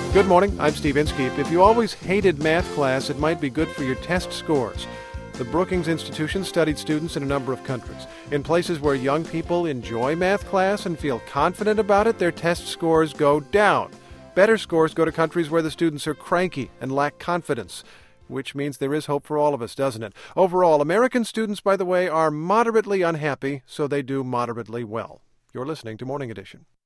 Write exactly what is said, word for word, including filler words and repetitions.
Good morning, I'm Steve Inskeep. If you always hated math class, it might be good for your test scores. The Brookings Institution studied students in a number of countries. In places where young people enjoy math class and feel confident about it, their test scores go down. Better scores go to countries where the students are cranky and lack confidence, which means there is hope for all of us, doesn't it? Overall, American students, by the way, are moderately unhappy, so they do moderately well. You're listening to Morning Edition.